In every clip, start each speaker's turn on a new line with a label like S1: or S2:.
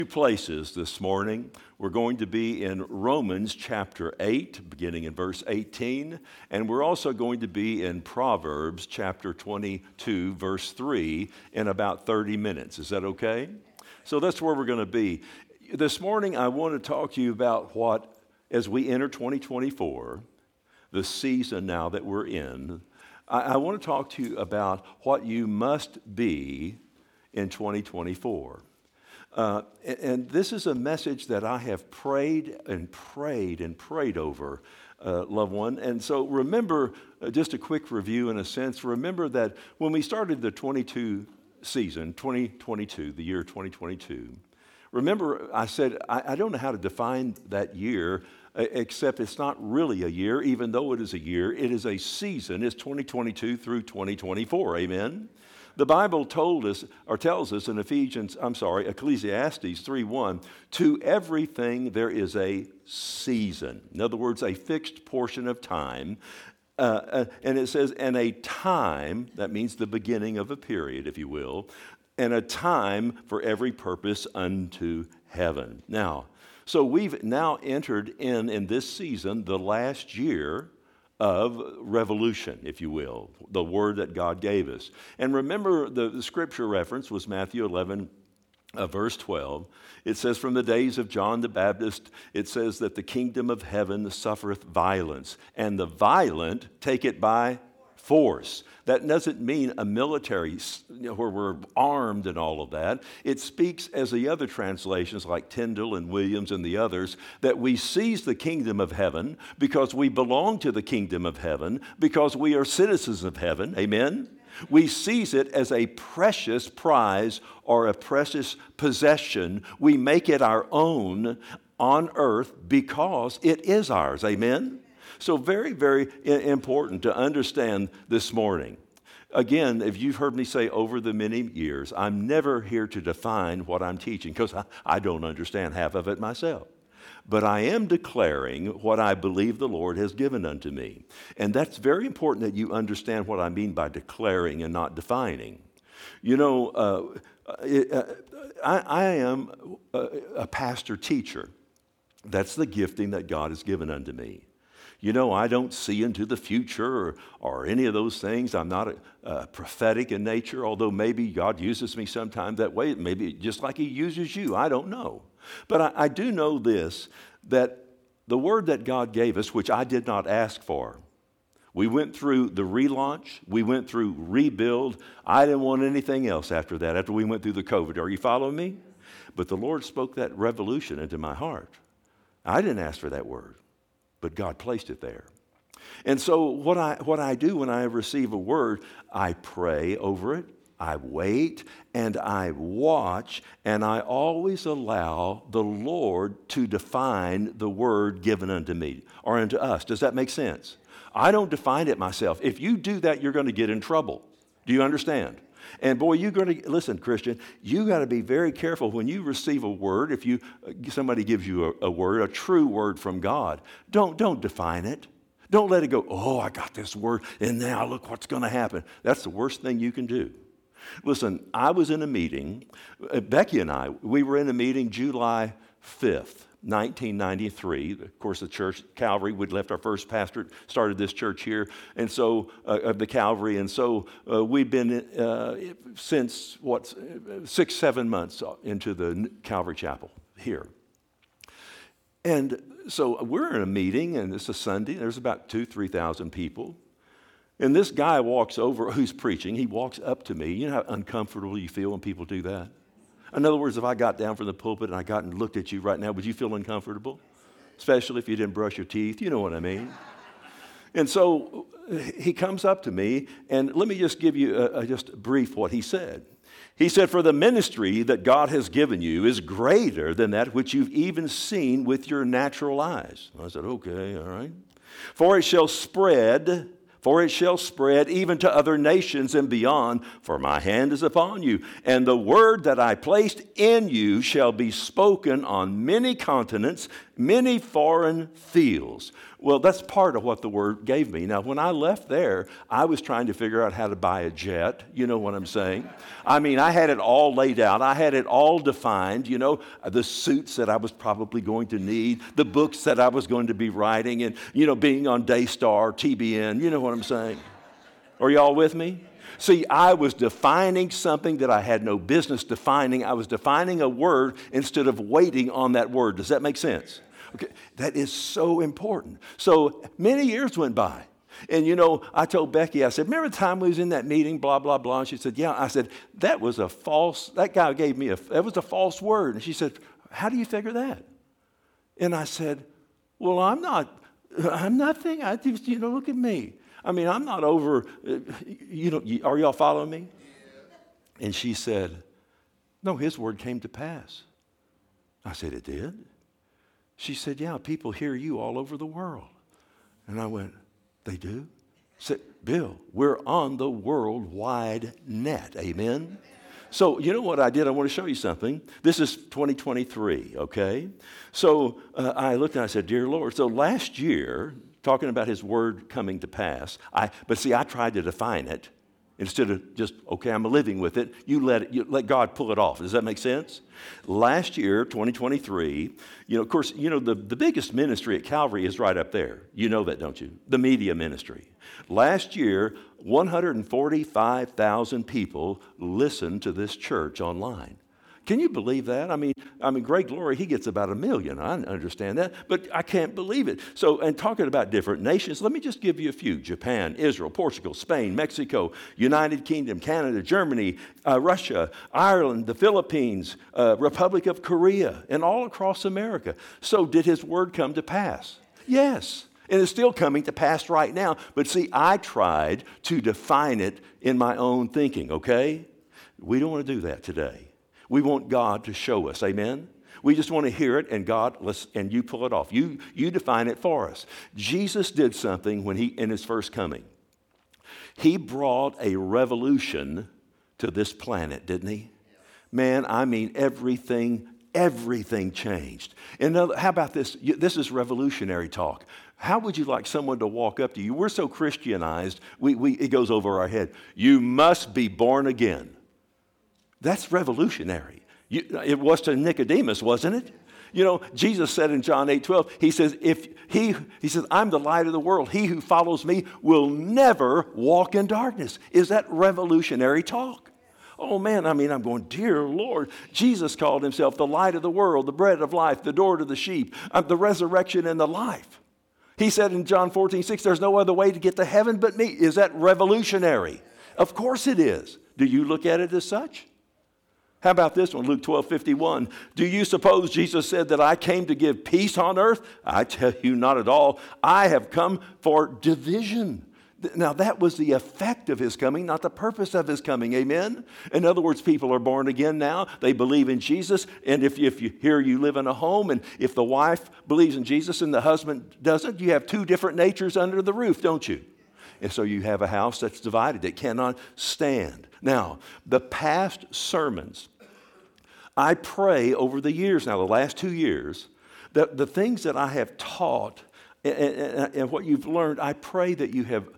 S1: Two places this morning. We're going to be in Romans chapter 8, beginning in verse 18, and we're also going to be in Proverbs chapter 22, verse 3, in about 30 minutes. Is that okay? So that's where we're going to be. This morning, I want to talk to you about what, as we enter 2024, the season now that we're in, I want to talk to you about what you must be in 2024. And this is a message that I have prayed over, loved one. And so remember, just a quick review in a sense, remember that when we started the 2022, the year 2022, remember I said, I don't know how to define that year, except it's not really a year, even though it is a year. It is a season. It's 2022 through 2024, amen? The Bible tells us in Ecclesiastes 3:1, to everything there is a season. In other words, a fixed portion of time. And it says, and a time, that means the beginning of a period, if you will, and a time for every purpose unto heaven. Now, so we've now entered in this season, the last year of revolution, if you will, the word that God gave us. And remember, the scripture reference was Matthew 11, verse 12. It says, from the days of John the Baptist, it says that the kingdom of heaven suffereth violence, and the violent take it by force. That doesn't mean a military where we're armed and all of that. It speaks, as the other translations like Tyndale and Williams and the others, that we seize the kingdom of heaven because we belong to the kingdom of heaven, because we are citizens of heaven. Amen? We seize it as a precious prize or a precious possession. We make it our own on earth because it is ours. Amen? So very, very important to understand this morning. Again, if you've heard me say over the many years, I'm never here to define what I'm teaching because I don't understand half of it myself. But I am declaring what I believe the Lord has given unto me. And that's very important that you understand what I mean by declaring and not defining. You know, I am a pastor-teacher. That's the gifting that God has given unto me. You know, I don't see into the future or any of those things. I'm not prophetic in nature, although maybe God uses me sometimes that way, maybe just like He uses you. I don't know. But I do know this, that the word that God gave us, which I did not ask for, we went through the relaunch. We went through rebuild. I didn't want anything else after that, after we went through the COVID. Are you following me? But the Lord spoke that revolution into my heart. I didn't ask for that word, but God placed it there. And so what I do when I receive a word, I pray over it, I wait, and I watch, and I always allow the Lord to define the word given unto me or unto us. Does that make sense? I don't define it myself. If you do that, you're going to get in trouble. Do you understand? And boy, you're going to, listen, Christian, you got to be very careful when you receive a word. If somebody gives you a word, a true word from God, don't define it. Don't let it go, oh, I got this word, and now look what's going to happen. That's the worst thing you can do. Listen, I was in a meeting, Becky and I, we were in a meeting July 5th. 1993, of course, the church, Calvary, we'd left our first pastor, started this church here, and so, of the Calvary, and so we've been since, 6-7 months into the Calvary Chapel here. And so we're in a meeting, and it's a Sunday, there's about 2,000-3,000 people, and this guy walks over, who's preaching, he walks up to me. You know how uncomfortable you feel when people do that? In other words, if I got down from the pulpit and I got and looked at you right now, would you feel uncomfortable? Especially if you didn't brush your teeth, you know what I mean. And so he comes up to me, and let me just give you just brief what he said. He said, for the ministry that God has given you is greater than that which you've even seen with your natural eyes. I said, okay, all right. For it shall spread for it shall spread even to other nations and beyond, for my hand is upon you. And the word that I placed in you shall be spoken on many continents, many foreign fields. Well, that's part of what the word gave me. Now, when I left there, I was trying to figure out how to buy a jet. You know what I'm saying? I mean, I had it all laid out. I had it all defined, the suits that I was probably going to need, the books that I was going to be writing, and, being on Daystar, TBN. You know what I'm saying? Are y'all with me? See, I was defining something that I had no business defining. I was defining a word instead of waiting on that word. Does that make sense? Okay, that is so important. So many years went by. And, I told Becky, I said, remember the time we was in that meeting, blah, blah, blah? And she said, yeah. I said, that guy gave me that was a false word. And she said, how do you figure that? And I said, well, I'm nothing. I just, look at me. I mean, I'm not over, are y'all following me? And she said, no, his word came to pass. I said, it did? She said, yeah, people hear you all over the world. And I went, they do? I said, Bill, we're on the worldwide net. Amen? So you know what I did? I want to show you something. This is 2023, okay? So I looked and I said, dear Lord. So last year, talking about his word coming to pass, I tried to define it. Instead of just, okay, I'm living with it, you let God pull it off. Does that make sense? Last year, 2023, of course, the biggest ministry at Calvary is right up there. You know that, don't you? The media ministry. Last year, 145,000 people listened to this church online. Can you believe that? I mean, Greg Glory, he gets about 1 million. I understand that, but I can't believe it. So, and talking about different nations, let me just give you a few. Japan, Israel, Portugal, Spain, Mexico, United Kingdom, Canada, Germany, Russia, Ireland, the Philippines, Republic of Korea, and all across America. So did his word come to pass? Yes. And it's still coming to pass right now. But see, I tried to define it in my own thinking, okay? We don't want to do that today. We want God to show us, amen? We just want to hear it, and and you pull it off. You define it for us. Jesus did something in his first coming. He brought a revolution to this planet, didn't he? Man, I mean, everything changed. And how about this? This is revolutionary talk. How would you like someone to walk up to you? We're so Christianized, it goes over our head. You must be born again. That's revolutionary. It was to Nicodemus, wasn't it? Jesus said in John 8:12, he says, I'm the light of the world. He who follows me will never walk in darkness. Is that revolutionary talk? Oh man, I'm going, dear Lord. Jesus called himself the light of the world, the bread of life, the door to the sheep, the resurrection and the life. He said in John 14:6, there's no other way to get to heaven but me. Is that revolutionary? Of course it is. Do you look at it as such? How about this one, Luke 12:51? Do you suppose Jesus said that I came to give peace on earth? I tell you, not at all. I have come for division. Now, that was the effect of his coming, not the purpose of his coming. Amen? In other words, people are born again now. They believe in Jesus. And if you live in a home, and if the wife believes in Jesus and the husband doesn't, you have two different natures under the roof, don't you? And so you have a house that's divided. It cannot stand. Now, the past sermons, I pray over the years now, the last 2 years, that the things that I have taught and what you've learned, I pray that you have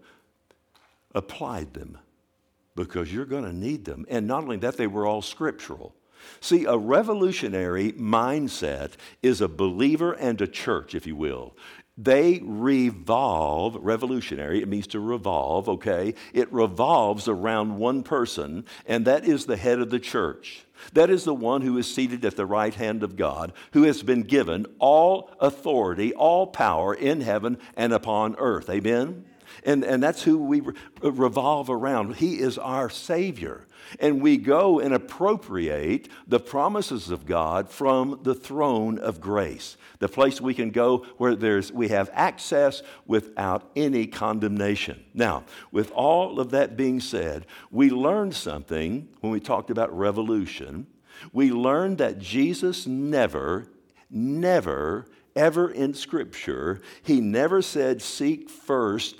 S1: applied them, because you're going to need them. And not only that, they were all scriptural. See, a revolutionary mindset is a believer and a church, if you will. They revolve, revolutionary, it means to revolve, okay? It revolves around one person, and that is the head of the church. That is the one who is seated at the right hand of God, who has been given all authority, all power in heaven and upon earth. Amen? And that's who we revolve around. He is our Savior. And we go and appropriate the promises of God from the throne of grace, the place we can go where we have access without any condemnation. Now, with all of that being said, we learned something when we talked about revolution. We learned that Jesus never, ever in Scripture, he never said, seek first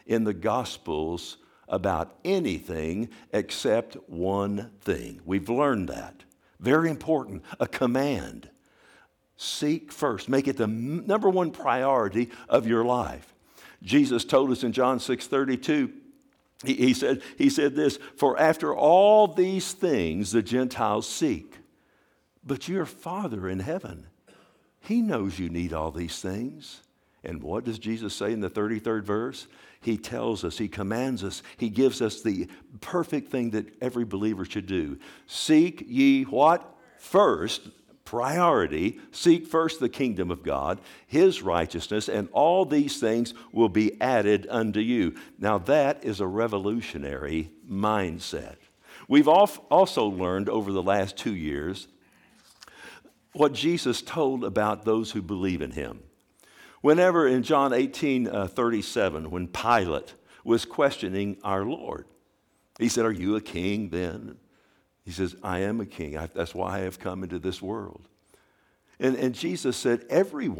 S1: in the Gospels about anything except one thing. We've learned that. Very important, a command. Seek first. Make it the number one priority of your life. Jesus told us in John 6:32, he said this, "For after all these things the Gentiles seek, but your Father in heaven, He knows you need all these things." And what does Jesus say in the 33rd verse? He tells us, he commands us, he gives us the perfect thing that every believer should do. Seek ye what? First, priority, seek first the kingdom of God, his righteousness, and all these things will be added unto you. Now that is a revolutionary mindset. We've also learned over the last 2 years what Jesus told about those who believe in him. Whenever in John 18:37, when Pilate was questioning our Lord, he said, "Are you a king then?" He says, "I am a king. That's why I have come into this world." And Jesus said, every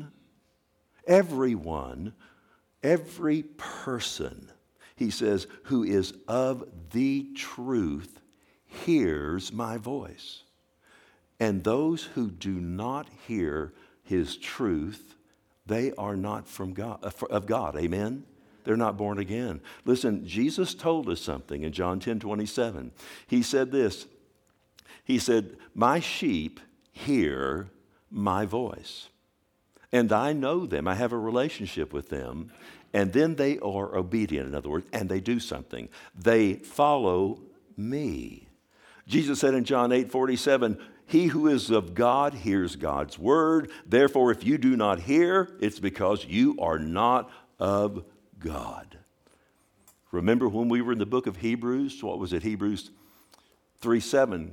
S1: person, he says, who is of the truth hears my voice. And those who do not hear his truth, they are not from God, of God. Amen? They're not born again. Listen, Jesus told us something in John 10:27. He said this. He said, "My sheep hear my voice, and I know them." I have a relationship with them, and then they are obedient, in other words, and they do something. They follow me. Jesus said in John 8:47, "He who is of God hears God's word. Therefore, if you do not hear, it's because you are not of God." Remember when we were in the book of Hebrews? What was it? Hebrews 3:7.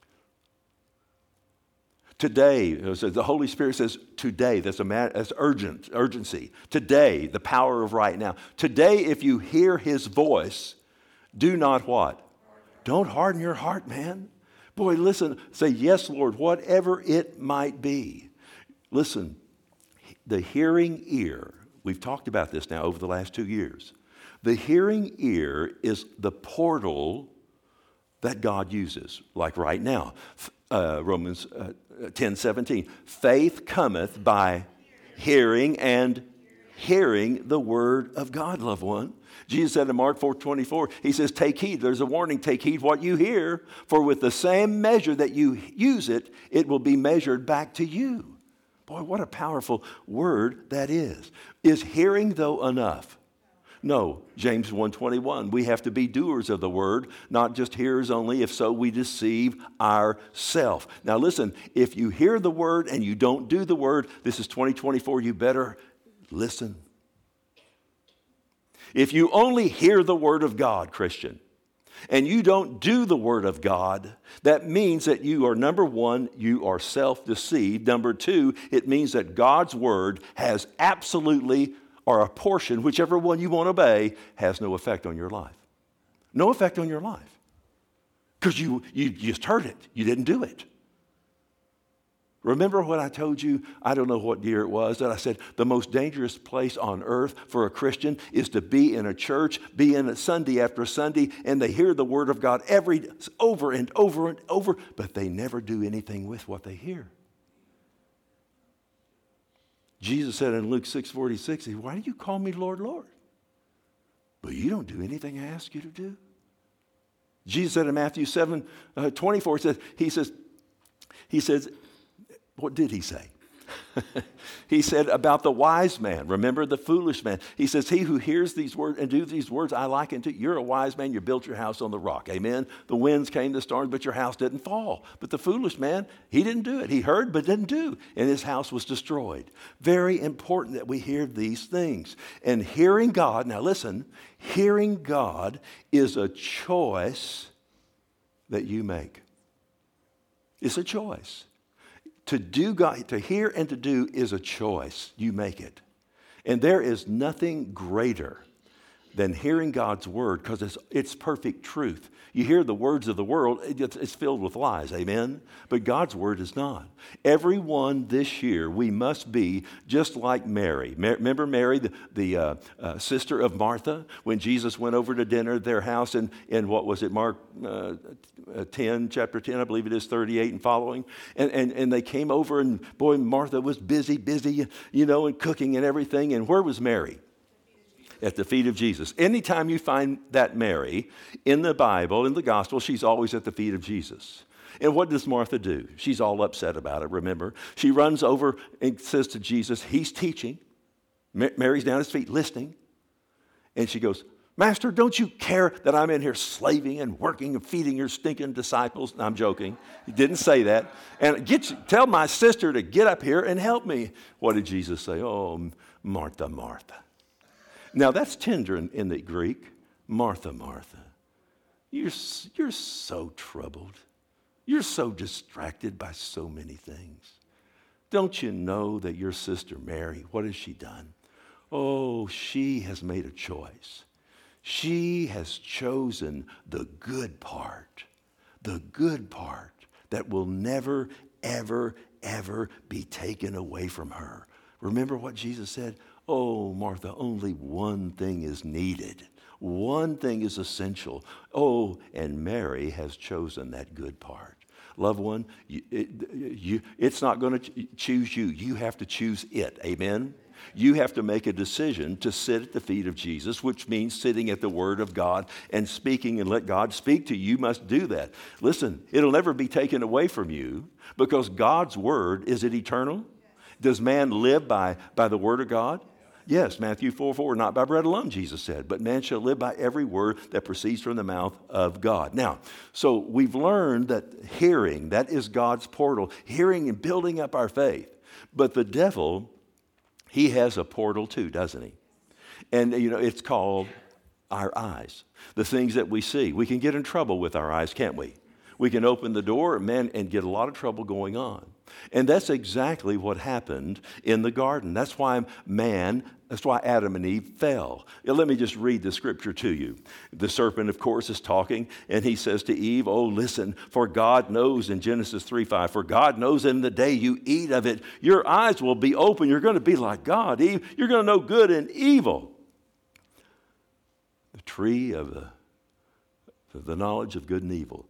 S1: Today, the Holy Spirit says today. That's urgency. Today, the power of right now. Today, if you hear his voice, do not what? Don't harden your heart, man. Boy, listen, say, "Yes, Lord," whatever it might be. Listen, the hearing ear, we've talked about this now over the last 2 years. The hearing ear is the portal that God uses, like right now. Romans 10:17. Faith cometh by hearing, and hearing the word of God, loved one. Jesus said in Mark 4:24, he says, "Take heed," there's a warning, "take heed what you hear, for with the same measure that you use it, it will be measured back to you." Boy, what a powerful word that is. Is hearing, though, enough? No. James 1:21, we have to be doers of the word, not just hearers only. If so, we deceive ourselves. Now listen, if you hear the word and you don't do the word, this is 2024, you better listen. If you only hear the word of God, Christian, and you don't do the word of God, that means that you are, number one, you are self-deceived. Number two, it means that God's word has absolutely, or a portion, whichever one you want to obey, has no effect on your life. No effect on your life. Because you just heard it. You didn't do it. Remember what I told you, I don't know what year it was, that I said the most dangerous place on earth for a Christian is to be in a church, be in it Sunday after Sunday, and they hear the word of God over and over and over, but they never do anything with what they hear. Jesus said in Luke 6:46, "Why do you call me Lord, Lord? But you don't do anything I ask you to do." Jesus said in Matthew 7:24, he says, what did he say? He said about the wise man, remember the foolish man. He says, "He who hears these words and do these words, I liken to you're a wise man, you built your house on the rock." Amen. The winds came, the storms, but your house didn't fall. But the foolish man, he didn't do it. He heard but didn't do, and his house was destroyed. Very important that we hear these things. And hearing God, now listen, hearing God is a choice that you make. It's a choice. To do God, to hear and to do is a choice. You make it. And there is nothing greater than hearing God's word, because it's perfect truth. You hear the words of the world, it's filled with lies, amen? But God's word is not. Everyone this year, we must be just like Mary. Remember Mary, the sister of Martha, when Jesus went over to dinner at their house in what was it, Mark 10, chapter 10, I believe it is, 38 and following. And they came over, and boy, Martha was busy, and cooking and everything. And where was Mary? At the feet of Jesus. Anytime you find that Mary in the Bible, in the gospel, she's always at the feet of Jesus. And what does Martha do? She's all upset about it, remember? She runs over and says to Jesus, he's teaching. Mary's down at his feet listening. And she goes, Master, don't you care that I'm in here slaving and working and feeding your stinking disciples? I'm joking. He didn't say that. And tell my sister to get up here and help me. What did Jesus say? Oh, Martha, Martha. Now, that's tender in the Greek. Martha, Martha, you're so troubled. You're so distracted by so many things. Don't you know that your sister Mary, what has she done? Oh, she has made a choice. She has chosen the good part that will never, ever, ever be taken away from her. Remember what Jesus said? Oh, Martha, only one thing is needed. One thing is essential. Oh, and Mary has chosen that good part. Loved one, it's not going to choose you. You have to choose it. Amen? You have to make a decision to sit at the feet of Jesus, which means sitting at the Word of God and speaking and let God speak to you. You must do that. Listen, it'll never be taken away from you because God's Word, is it eternal? Does man live by the Word of God? Yes, Matthew 4:4, not by bread alone, Jesus said, but man shall live by every word that proceeds from the mouth of God. Now, so we've learned that hearing, that is God's portal, hearing and building up our faith. But the devil, he has a portal too, doesn't he? And, it's called our eyes, the things that we see. We can get in trouble with our eyes, can't we? We can open the door, and get a lot of trouble going on. And that's exactly what happened in the garden. That's why Adam and Eve fell. Now, let me just read the scripture to you. The serpent, of course, is talking, and he says to Eve, oh, listen, for God knows in Genesis 3:5, for God knows in the day you eat of it, your eyes will be open. You're going to be like God. Eve, you're going to know good and evil. The tree of the knowledge of good and evil.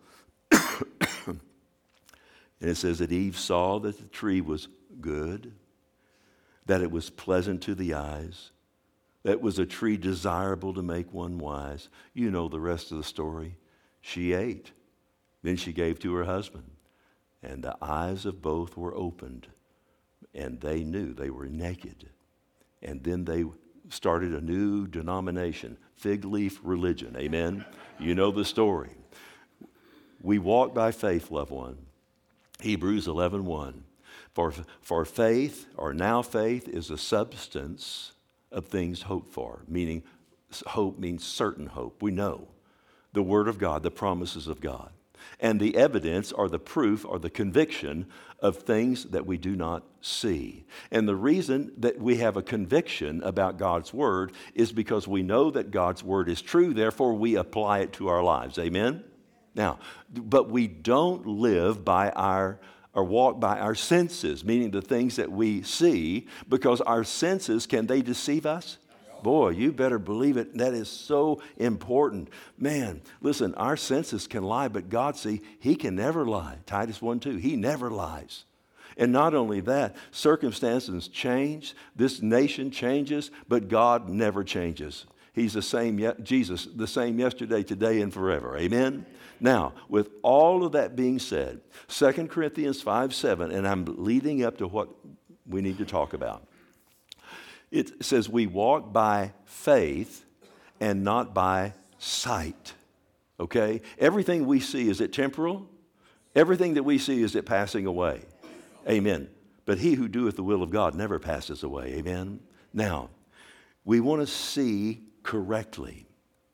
S1: And it says that Eve saw that the tree was good, that it was pleasant to the eyes, that it was a tree desirable to make one wise. You know the rest of the story. She ate. Then she gave to her husband. And the eyes of both were opened. And they knew they were naked. And then they started a new denomination, fig leaf religion. Amen? You know the story. We walk by faith, loved one. Hebrews 11:1. For faith, or now faith, is a substance of things hoped for, meaning hope means certain hope. We know the Word of God, the promises of God. And the evidence or the proof or the conviction of things that we do not see. And the reason that we have a conviction about God's Word is because we know that God's Word is true, therefore we apply it to our lives. Amen? Now, but we don't live by or walk by our senses, meaning the things that we see, because our senses, can they deceive us? Boy, you better believe it. That is so important. Man, listen, our senses can lie, but God, see, He can never lie. Titus 1:2, He never lies. And not only that, circumstances change, this nation changes, but God never changes. He's the same, Jesus, the same yesterday, today, and forever. Amen? Now, with all of that being said, 2 Corinthians 5:7, and I'm leading up to what we need to talk about. It says we walk by faith and not by sight. Okay? Everything we see, is it temporal? Everything that we see, is it passing away? Amen. But he who doeth the will of God never passes away. Amen? Now, we want to see correctly.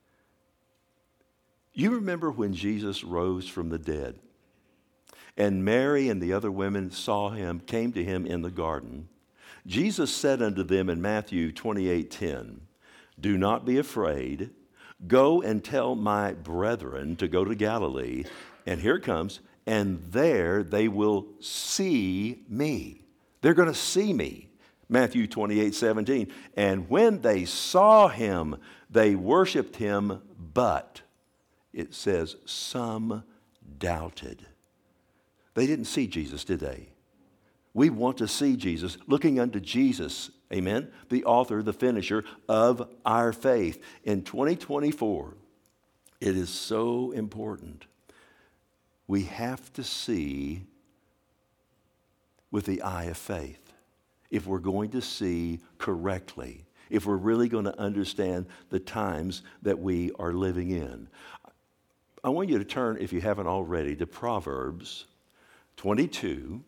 S1: You remember when Jesus rose from the dead and Mary and the other women saw him, came to him in the garden. Jesus said unto them in Matthew 28:10, Do not be afraid. Go and tell my brethren to go to Galilee. And here it comes. And there they will see me. They're going to see me. Matthew 28:17. And when they saw him, they worshiped him, but it says some doubted. They didn't see Jesus, did they? We want to see Jesus, looking unto Jesus, amen, the author, the finisher of our faith. In 2024, it is so important. We have to see with the eye of faith if we're going to see correctly, if we're really going to understand the times that we are living in. I want you to turn, if you haven't already, to Proverbs 22,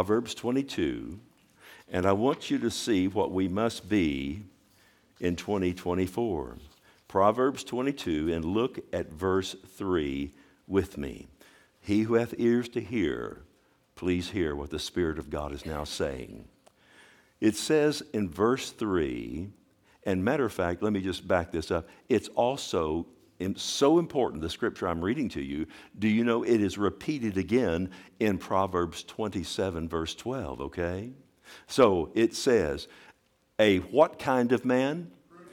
S1: and I want you to see what we must be in 2024. Proverbs 22, and look at verse 3 with me. He who hath ears to hear, please hear what the Spirit of God is now saying. It says in verse 3, and matter of fact, let me just back this up. It's also so important, the scripture I'm reading to you. Do you know it is repeated again in Proverbs 27, verse 12, okay? So it says, a what kind of man?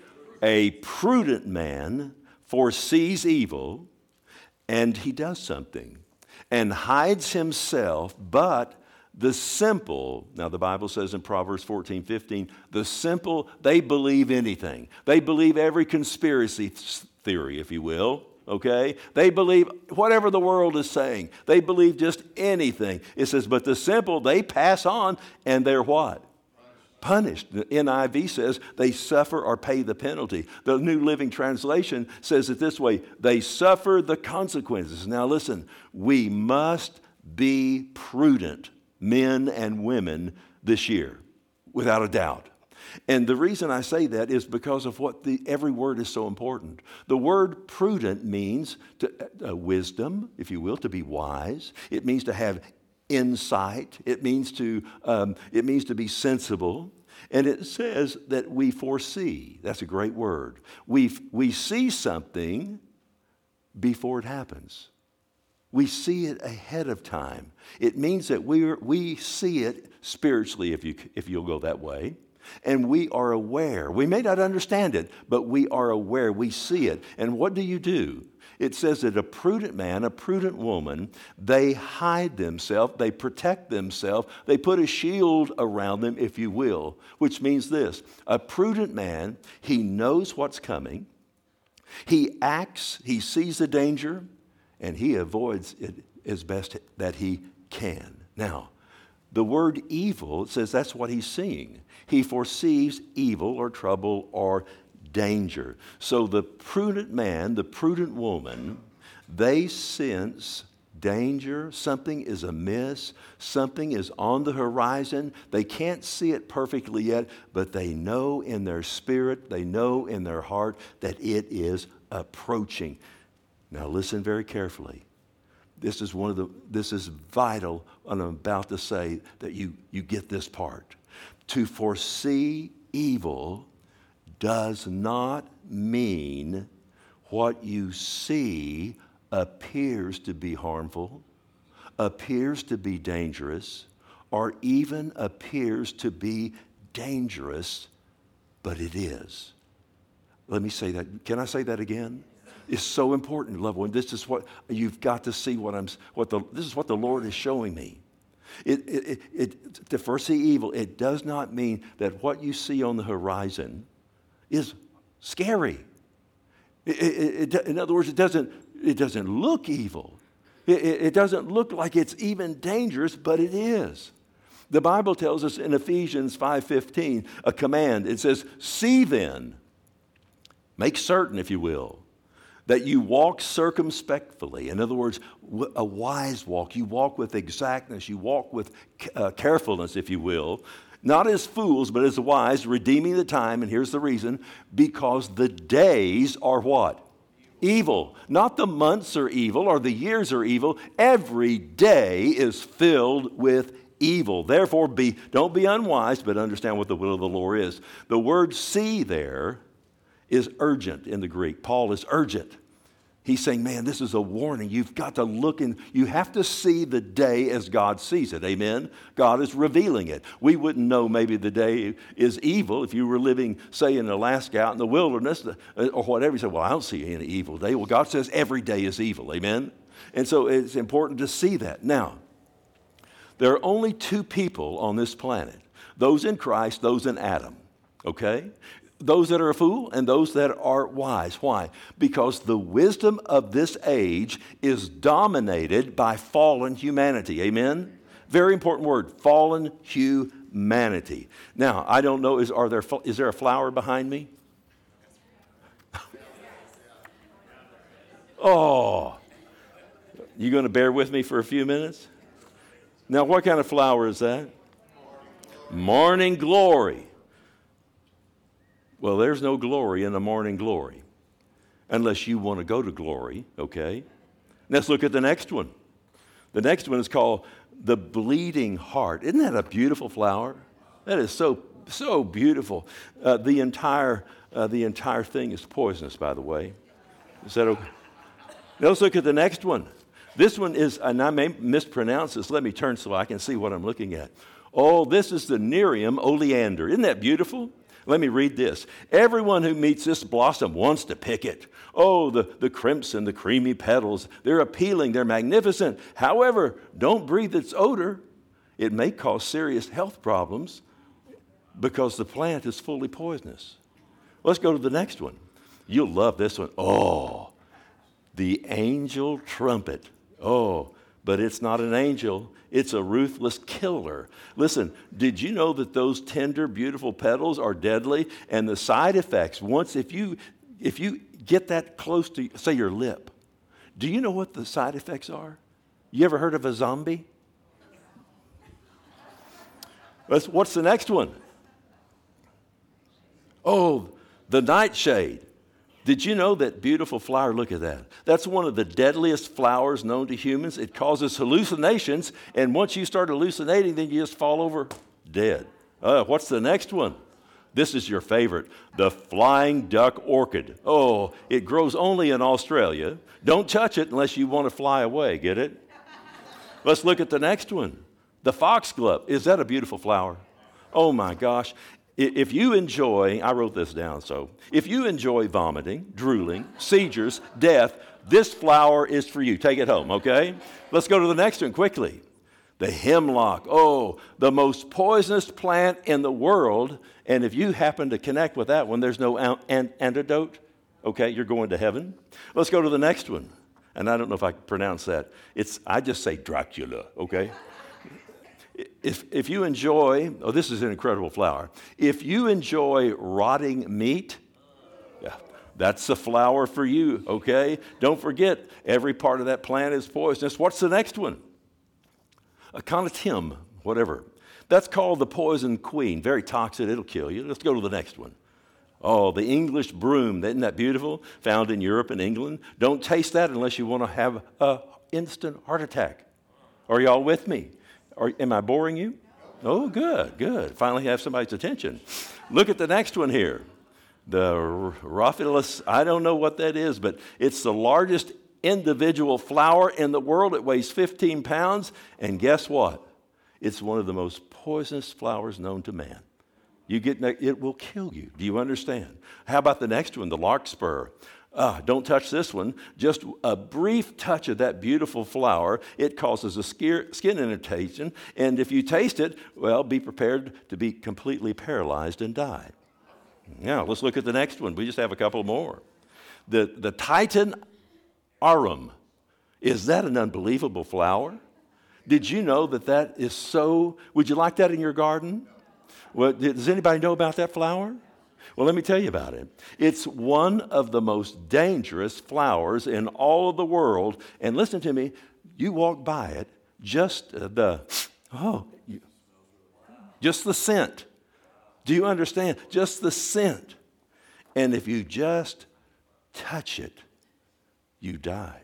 S1: A prudent man foresees evil, and he does something, and hides himself, but the simple, now the Bible says in Proverbs 14:15, the simple, they believe anything. They believe every conspiracy theory, if you will, okay? They believe whatever the world is saying. They believe just anything. It says, but the simple, they pass on, and they're what? Punished. The NIV says they suffer or pay the penalty. The New Living Translation says it this way, they suffer the consequences. Now listen, we must be prudent, men and women, this year, without a doubt. And the reason I say that is because of what every word is so important. The word prudent means wisdom, if you will, to be wise. It means to have insight. It means to be sensible. And it says that we foresee. That's a great word. We see something before it happens. We see it ahead of time. It means that we see it spiritually, if you'll go that way. And we are aware. We may not understand it, but we are aware. We see it. And what do? It says that a prudent man, a prudent woman, they hide themselves, they protect themselves, they put a shield around them, if you will, which means this. A prudent man, he knows what's coming. He acts, he sees the danger, and he avoids it as best that he can. Now, the word evil, it says that's what he's seeing. He foresees evil or trouble or danger. So the prudent man, the prudent woman, they sense danger. Something is amiss. Something is on the horizon. They can't see it perfectly yet, but they know in their spirit, they know in their heart that it is approaching. Now listen very carefully. This is vital, and I'm about to say that you get this part. To foresee evil does not mean what you see appears to be harmful, appears to be dangerous, or even appears to be dangerous, but it is. Let me say that. Can I say that again? It's so important, loved one. This is what you've got to see. This is what the Lord is showing me. To foresee evil, it does not mean that what you see on the horizon is scary. In other words, it doesn't look evil. It doesn't look like it's even dangerous, but it is. The Bible tells us in Ephesians 5:15 a command. It says, "See then, make certain, if you will, that you walk circumspectly." In other words, a wise walk. You walk with exactness. You walk with carefulness, if you will. Not as fools, but as wise, redeeming the time. And here's the reason. Because the days are what? Evil. Not the months are evil or the years are evil. Every day is filled with evil. Therefore, don't be unwise, but understand what the will of the Lord is. The word see there is urgent in the Greek. Paul is urgent. He's saying, man, this is a warning. You've got to look and you have to see the day as God sees it. Amen? God is revealing it. We wouldn't know maybe the day is evil if you were living, say, in Alaska out in the wilderness or whatever. You say, well, I don't see any evil day. Well, God says every day is evil. Amen? And so it's important to see that. Now, there are only two people on this planet, those in Christ, those in Adam. Okay? Those that are a fool and those that are wise. Why? Because the wisdom of this age is dominated by fallen humanity. Amen? Very important word, fallen humanity. Now, I don't know, is there a flower behind me? Oh, you going to bear with me for a few minutes? Now, what kind of flower is that? Morning glory. Well, there's no glory in the morning glory unless you want to go to glory, okay? Let's look at the next one. The next one is called the bleeding heart. Isn't that a beautiful flower? That is so beautiful. The entire thing is poisonous, by the way. Is that okay? Now let's look at the next one. This one is, and I may mispronounce this. Let me turn so I can see what I'm looking at. Oh, this is the Nerium oleander. Isn't that beautiful? Let me read this. Everyone who meets this blossom wants to pick it. Oh, the crimson, the creamy petals, they're appealing, they're magnificent. However, don't breathe its odor. It may cause serious health problems because the plant is fully poisonous. Let's go to the next one. You'll love this one. Oh, the angel trumpet. Oh, but it's not an angel. It's a ruthless killer. Listen, did you know that those tender, beautiful petals are deadly? And the side effects, if you get that close to, say, your lip, do you know what the side effects are? You ever heard of a zombie? What's the next one? Oh, the nightshade. Did you know that beautiful flower? Look at that. That's one of the deadliest flowers known to humans. It causes hallucinations, and once you start hallucinating, then you just fall over dead. What's the next one? This is your favorite, the flying duck orchid. Oh, it grows only in Australia. Don't touch it unless you want to fly away. Get it? Let's look at the next one, the foxglove. Is that a beautiful flower? Oh, my gosh. If you enjoy, I wrote this down, so if you enjoy vomiting, drooling, seizures, death, this flower is for you. Take it home, okay? Let's go to the next one quickly. The hemlock. Oh, the most poisonous plant in the world. And if you happen to connect with that one, there's no antidote. Okay, you're going to heaven. Let's go to the next one. And I don't know if I can pronounce that. I just say Dracula, okay? If you enjoy, this is an incredible flower. If you enjoy rotting meat, yeah, that's the flower for you, okay? Don't forget, every part of that plant is poisonous. What's the next one? A conatim, whatever. That's called the poison queen. Very toxic, it'll kill you. Let's go to the next one. Oh, the English broom. Isn't that beautiful? Found in Europe and England. Don't taste that unless you want to have an instant heart attack. Are y'all with me? Am I boring you? Oh, good. Finally have somebody's attention. Look at the next one here. The Rhopalus, I don't know what that is, but it's the largest individual flower in the world. It weighs 15 pounds, and guess what? It's one of the most poisonous flowers known to man. It will kill you. Do you understand? How about the next one, the larkspur? Don't touch this one. Just a brief touch of that beautiful flower, it causes a skin irritation. And if you taste it, well, be prepared to be completely paralyzed and die. Now, let's look at the next one. We just have a couple more. The Titan arum. Is that an unbelievable flower? Did you know that is so? Would you like that in your garden? Well, does anybody know about that flower? Well, let me tell you about it. It's one of the most dangerous flowers in all of the world. And listen to me, you walk by it, just the scent. Do you understand? Just the scent. And if you just touch it, you die.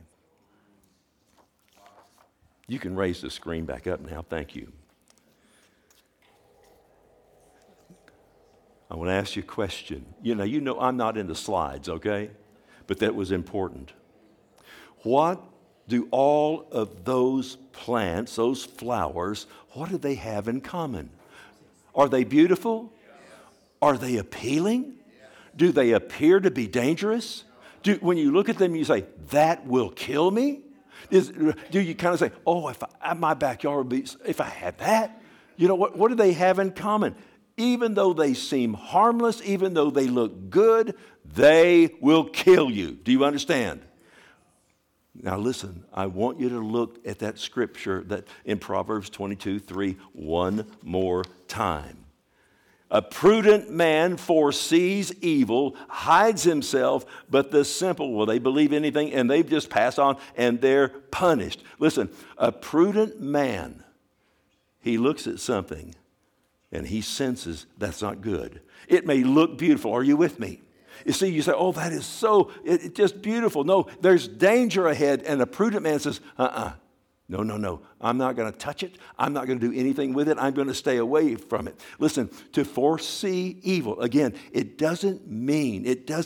S1: You can raise the screen back up now. Thank you. I want to ask you a question. You know I'm not into slides, okay? But that was important. What do all of those plants, those flowers, what do they have in common? Are they beautiful? Are they appealing? Do they appear to be dangerous? When you look at them, you say, that will kill me? Do you kind of say, oh, if my backyard would be, if I had that? You know, what do they have in common? Even though they seem harmless, even though they look good, they will kill you. Do you understand? Now listen, I want you to look at that scripture that in Proverbs 22:3 one more time. A prudent man foresees evil, hides himself, but the simple, well, they believe anything and they just pass on and they're punished. Listen, a prudent man, he looks at something and he senses that's not good. It may look beautiful. Are you with me? You see, you say, oh, that is so, it's just beautiful. No, there's danger ahead. And a prudent man says, no. I'm not going to touch it. I'm not going to do anything with it. I'm going to stay away from it. Listen, to foresee evil, again, it doesn't mean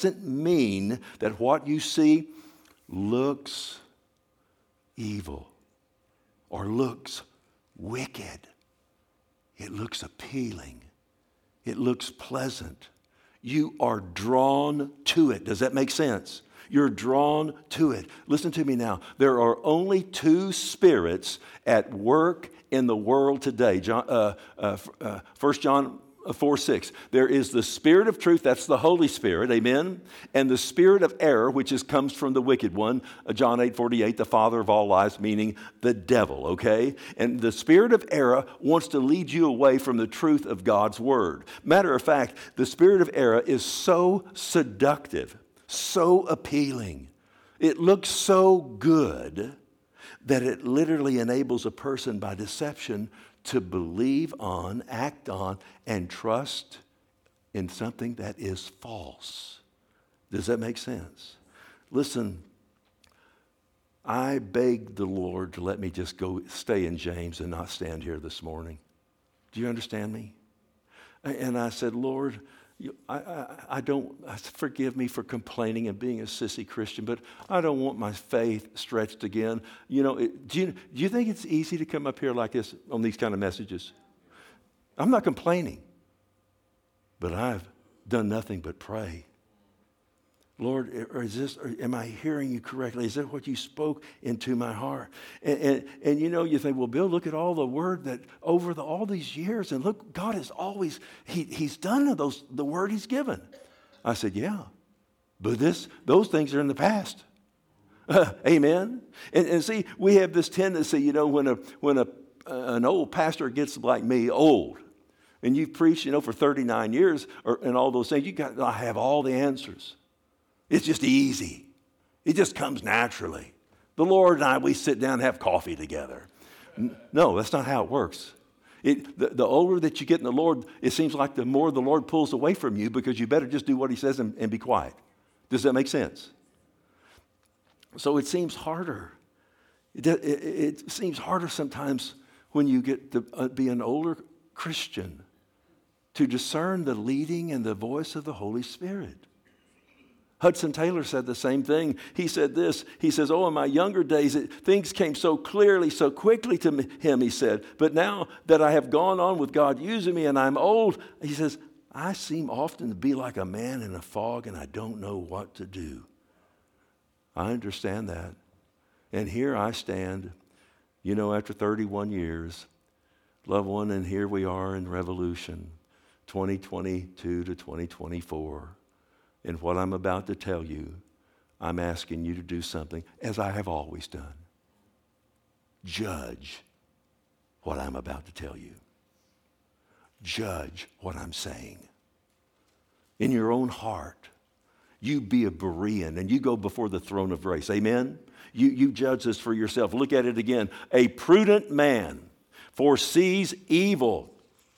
S1: that what you see looks evil or looks wicked. It looks appealing. It looks pleasant. You are drawn to it. Does that make sense? You're drawn to it. Listen to me now. There are only two spirits at work in the world today. 1 John 4:6. There is the spirit of truth, that's the Holy Spirit, amen? And the spirit of error, which comes from the wicked one, John 8:48, the father of all lies, meaning the devil, okay? And the spirit of error wants to lead you away from the truth of God's word. Matter of fact, the spirit of error is so seductive, so appealing. It looks so good that it literally enables a person by deception to believe on, act on, and trust in something that is false. Does that make sense? Listen, I begged the Lord to let me just go stay in James and not stand here this morning. Do you understand me? And I said, Lord, I don't, forgive me for complaining and being a sissy Christian, but I don't want my faith stretched again. You know, do you think it's easy to come up here like this on these kind of messages? I'm not complaining, but I've done nothing but pray. Lord, am I hearing you correctly? Is that what you spoke into my heart? And you know, you think, well, Bill, look at all the word that over all these years, and look, God has always, He's done the word He's given. I said, yeah, but those things are in the past. Amen? And see, we have this tendency, you know, when an old pastor gets like me, old, and you've preached, you know, for 39 years and all those things, I have all the answers. It's just easy. It just comes naturally. The Lord and I, we sit down and have coffee together. No, that's not how it works. The older that you get in the Lord, it seems like the more the Lord pulls away from you because you better just do what He says and be quiet. Does that make sense? So it seems harder. It seems harder sometimes when you get to be an older Christian to discern the leading and the voice of the Holy Spirit. Hudson Taylor said the same thing. He said this. He says, oh, in my younger days, things came so clearly, so quickly to him, he said. But now that I have gone on with God using me and I'm old, he says, I seem often to be like a man in a fog and I don't know what to do. I understand that. And here I stand, you know, after 31 years, loved one, and here we are in Revolution, 2022 to 2024. And what I'm about to tell you, I'm asking you to do something as I have always done. Judge what I'm about to tell you. Judge what I'm saying. In your own heart, you be a Berean and you go before the throne of grace. Amen? You judge this for yourself. Look at it again. A prudent man foresees evil,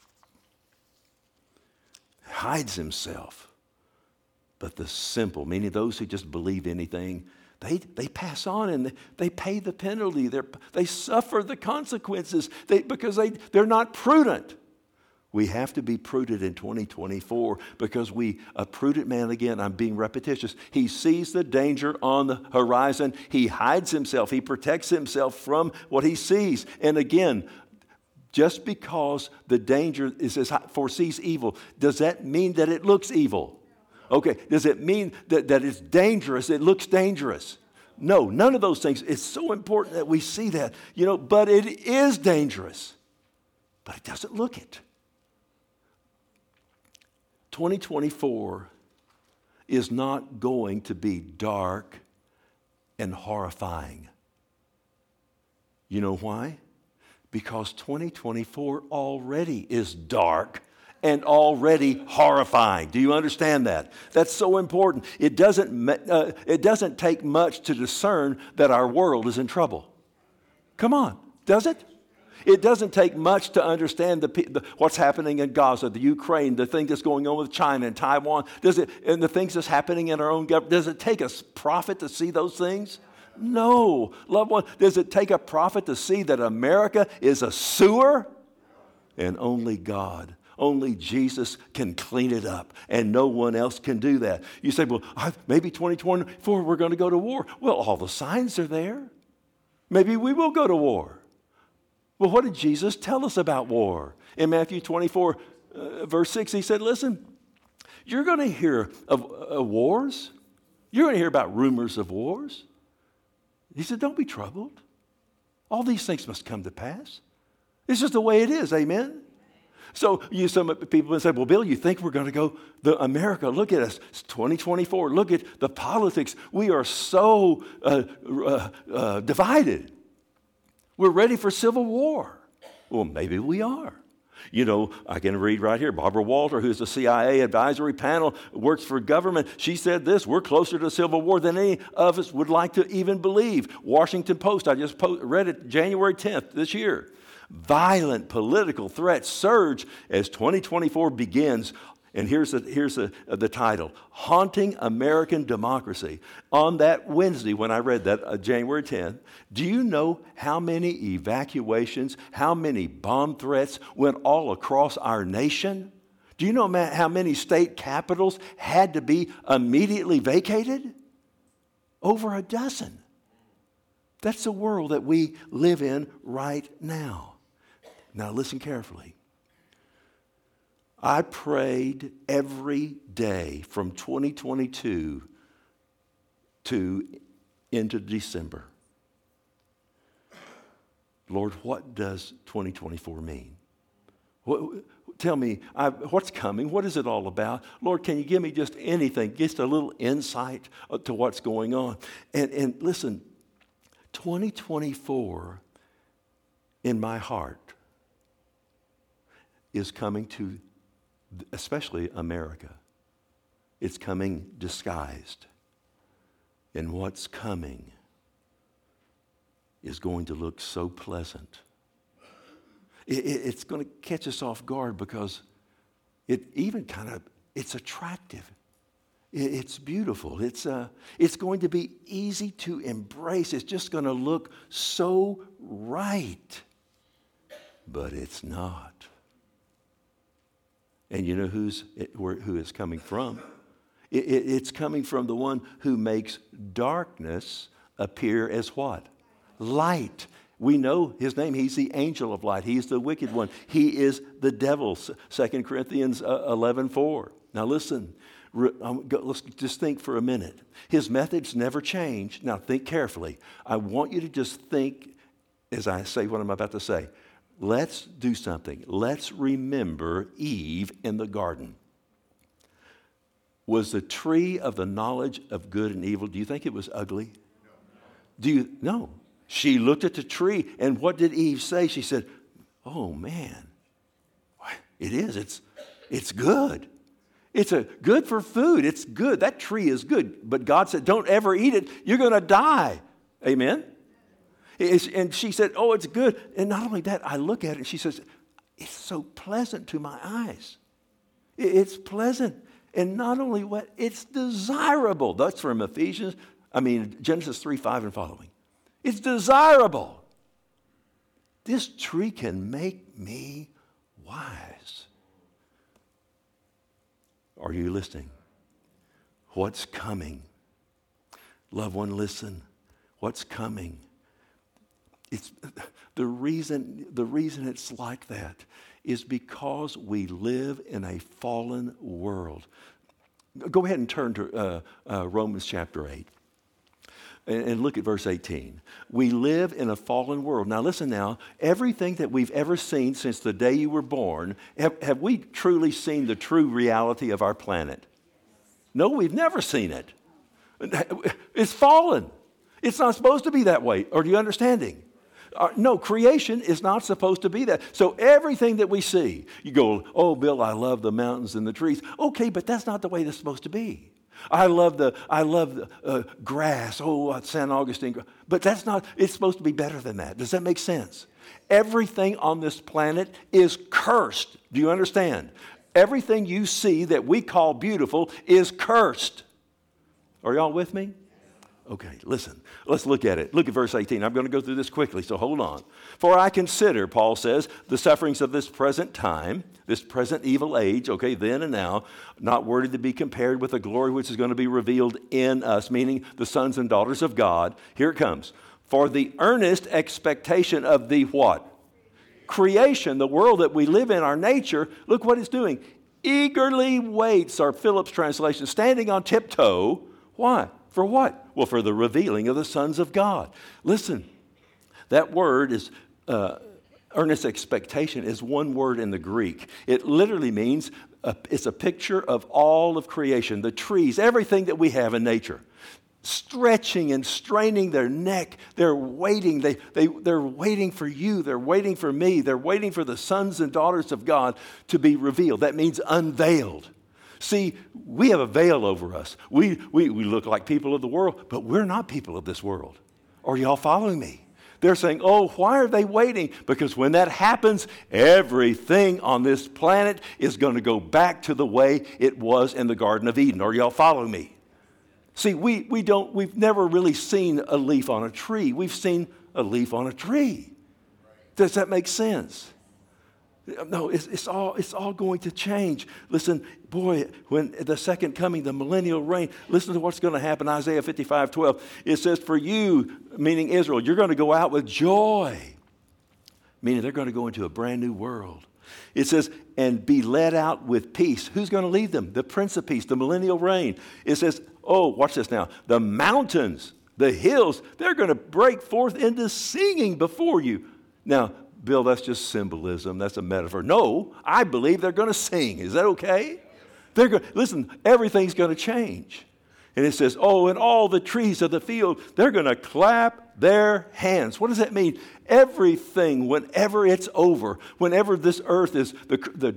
S1: hides himself. But the simple, meaning those who just believe anything, they pass on and they pay the penalty. They suffer the consequences because they're not prudent. We have to be prudent in 2024 because a prudent man, again, I'm being repetitious, he sees the danger on the horizon. He hides himself. He protects himself from what he sees. And again, just because the danger foresees evil, does that mean that it looks evil? Okay, does it mean that it's dangerous? It looks dangerous? No, none of those things. It's so important that we see that, but it is dangerous. But it doesn't look it. 2024 is not going to be dark and horrifying. You know why? Because 2024 already is dark and already horrifying. Do you understand that? That's so important. It doesn't take much to discern that our world is in trouble. Come on, does it? It doesn't take much to understand what's happening in Gaza, the Ukraine, the thing that's going on with China and Taiwan. And the things that's happening in our own government. Does it take a prophet to see those things? No. Loved one, does it take a prophet to see that America is a sewer? And only God, only Jesus can clean it up, and no one else can do that. You say, well, maybe 2024 we're going to go to war. Well, all the signs are there. Maybe we will go to war. Well, what did Jesus tell us about war? In Matthew 24, verse 6, he said, listen, you're going to hear of wars. You're going to hear about rumors of wars. He said, don't be troubled. All these things must come to pass. It's just the way it is, amen? So some people would say, well, Bill, you think we're going to go, America, look at us, it's 2024, look at the politics. We are so divided. We're ready for civil war. Well, maybe we are. I can read right here. Barbara Walter, who's the CIA advisory panel, works for government. She said this, we're closer to civil war than any of us would like to even believe. Washington Post, I just read it January 10th this year. Violent political threats surge as 2024 begins. And here's the title, Haunting American Democracy. On that Wednesday, when I read that, January 10th, do you know how many evacuations, how many bomb threats went all across our nation? Do you know how many state capitals had to be immediately vacated? Over a dozen. That's the world that we live in right now. Now listen carefully. I prayed every day from 2022 into December. Lord, what does 2024 mean? Tell me, what's coming? What is it all about? Lord, can you give me just anything, just a little insight to what's going on? And listen, 2024 in my heart is coming to especially America. It's coming disguised. And what's coming is going to look so pleasant. It's going to catch us off guard because it's attractive. It's beautiful. It's going to be easy to embrace. It's just going to look so right. But it's not. And you know who it's coming from? It's coming from the one who makes darkness appear as what? Light. We know his name. He's the angel of light. He's the wicked one. He is the devil. 2 Corinthians 11:4. Now listen. Let's just think for a minute. His methods never change. Now think carefully. I want you to just think as I say what I'm about to say. Let's do something. Let's remember Eve in the garden. Was the tree of the knowledge of good and evil, do you think it was ugly? No. She looked at the tree, and what did Eve say? She said, oh man, it is. It's good. It's good for food. It's good. That tree is good. But God said, don't ever eat it. You're going to die. Amen? And she said, oh, it's good. And not only that, I look at it and she says, it's so pleasant to my eyes. It's pleasant. And not only what, it's desirable. That's from Genesis 3:5 and following. It's desirable. This tree can make me wise. Are you listening? What's coming? Loved one, listen. What's coming? It's the reason it's like that is because we live in a fallen world. Go ahead and turn to Romans chapter 8 and look at verse 18. We live in a fallen world. Now listen now, everything that we've ever seen since the day you were born, have we truly seen the true reality of our planet? No, we've never seen it. It's fallen. It's not supposed to be that way. Are you understanding? No, creation is not supposed to be that. So everything that we see, you go, oh, Bill, I love the mountains and the trees. Okay, but that's not the way it's supposed to be. I love the grass. Oh, San Augustine. But that's not, it's supposed to be better than that. Does that make sense? Everything on this planet is cursed. Do you understand? Everything you see that we call beautiful is cursed. Are y'all with me? Okay, listen. Let's look at it. Look at verse 18. I'm going to go through this quickly, so hold on. For I consider, Paul says, the sufferings of this present time, this present evil age, okay, then and now, not worthy to be compared with the glory which is going to be revealed in us, meaning the sons and daughters of God. Here it comes. For the earnest expectation of the what? Creation, the world that we live in, our nature, look what it's doing. Eagerly waits, our Phillips translation, standing on tiptoe. Why? For what? Well, for the revealing of the sons of God. Listen, that word is, earnest expectation is one word in the Greek. It literally means, it's a picture of all of creation, the trees, everything that we have in nature. Stretching and straining their neck. They're waiting. They're waiting for you. They're waiting for me. They're waiting for the sons and daughters of God to be revealed. That means unveiled. See, we have a veil over us. We look like people of the world, but we're not people of this world. Are y'all following me? They're saying, oh, why are they waiting? Because when that happens, everything on this planet is going to go back to the way it was in the Garden of Eden. Are y'all following me? See, we've never really seen a leaf on a tree. We've seen a leaf on a tree. Does that make sense? No, it's all going to change. Listen, boy, when the second coming, the millennial reign, listen to what's going to happen. Isaiah 55:12. It says, for you, meaning Israel, you're going to go out with joy. Meaning they're going to go into a brand new world. It says, and be led out with peace. Who's going to lead them? The Prince of Peace, the millennial reign. It says, oh, watch this now. The mountains, the hills, they're going to break forth into singing before you. Now, Bill, that's just symbolism. That's a metaphor. No, I believe they're going to sing. Is that okay? Listen, everything's going to change. And it says, oh, and all the trees of the field, they're going to clap their hands. What does that mean? Everything, whenever it's over, whenever this earth is, the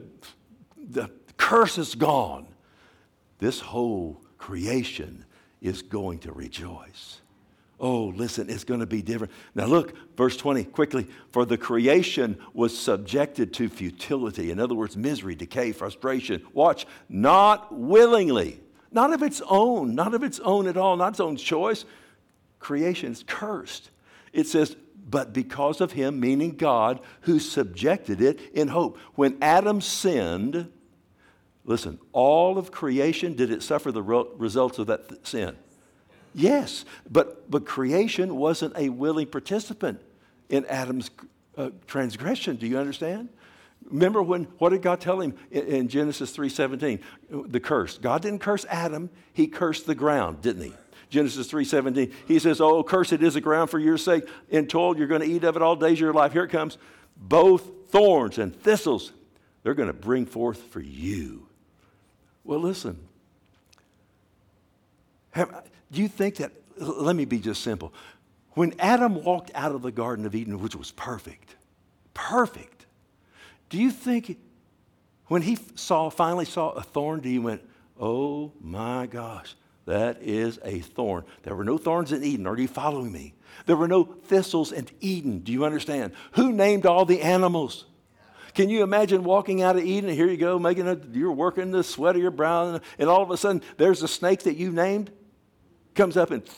S1: curse is gone, this whole creation is going to rejoice. Oh, listen, it's going to be different. Now look, verse 20, quickly. For the creation was subjected to futility. In other words, misery, decay, frustration. Watch, not willingly. Not of its own at all, not its own choice. Creation is cursed. It says, but because of him, meaning God, who subjected it in hope. When Adam sinned, listen, all of creation, did it suffer the results of that sin? Yes, but creation wasn't a willing participant in Adam's transgression. Do you understand? Remember what did God tell him in Genesis 3:17? The curse. God didn't curse Adam. He cursed the ground, didn't he? Genesis 3:17. He says, oh, cursed is the ground for your sake. In toil, you're going to eat of it all days of your life. Here it comes. Both thorns and thistles, they're going to bring forth for you. Well, listen. Do you think that, let me be just simple. When Adam walked out of the Garden of Eden, which was perfect, do you think when he finally saw a thorn, he went, oh my gosh, that is a thorn. There were no thorns in Eden. Are you following me? There were no thistles in Eden. Do you understand? Who named all the animals? Can you imagine walking out of Eden, and here you go, you're working the sweat of your brow, and all of a sudden there's a snake that you named? Comes up and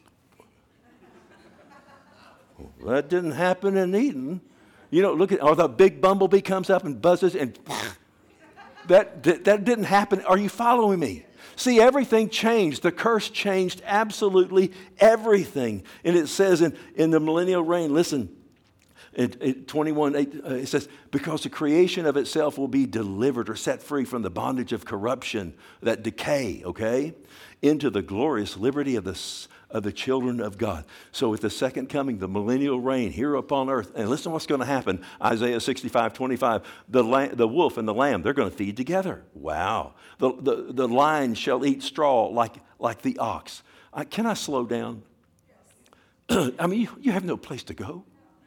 S1: well, that didn't happen in Eden. You know, look at, or the big bumblebee comes up and buzzes and That didn't happen. Are you following me? See, everything changed. The curse changed absolutely everything. And it says in the millennial reign, listen, 21:8, it says, because the creation of itself will be delivered or set free from the bondage of corruption, that decay, okay, into the glorious liberty of the children of God. So with the second coming, the millennial reign here upon earth, and listen what's going to happen. Isaiah 65:25, the wolf and the lamb, they're going to feed together. Wow. The lion shall eat straw like the ox. Can I slow down? I mean, you have no place to go.